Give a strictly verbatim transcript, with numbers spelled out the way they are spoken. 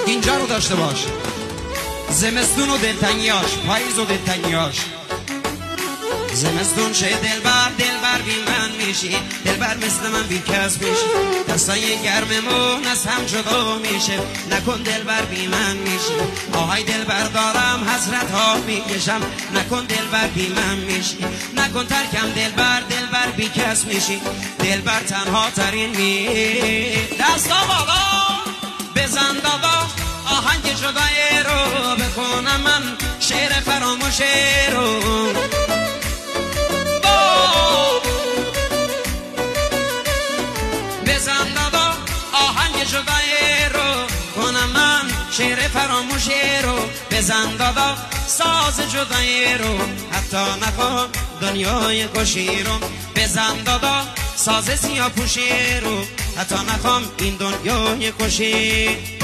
اینجا رو داشته باش. زمستون و دلتنگیاش، پاییز و دلتنگیاش. زمستون شه دلبر دلبر بی من میشی، دلبر مثل من بی کس میشی، دستای گرممون از هم جدا میشه، نکن دلبر بی من میشی. آهای دلبر دارم حسرت ها میکشم، نکن دلبر بی من میشی، نکن ترکم دلبر دلبر بی کس میشی، دلبر تنها ترین می. دستا بالا بزن دادا آهنگ جدای رو بخونم من شعر فراموشه رو. بزن دادا آهنگ جدای رو کنم من شعر فراموشی رو. بزن دادا ساز جدای رو حتی نخوام دنیای کشی رو. بزن دادا ساز سیاه پوشی رو حتی نخوام این دنیای کشی.